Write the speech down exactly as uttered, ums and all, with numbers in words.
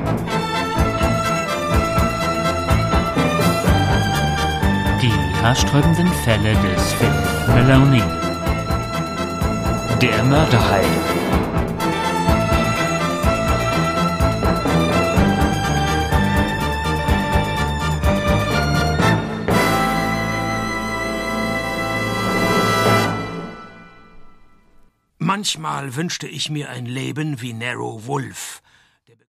Die haarsträubenden Fälle des Philip Maloney. Der Mörderhai. Manchmal wünschte ich mir ein Leben wie Nero Wolfe,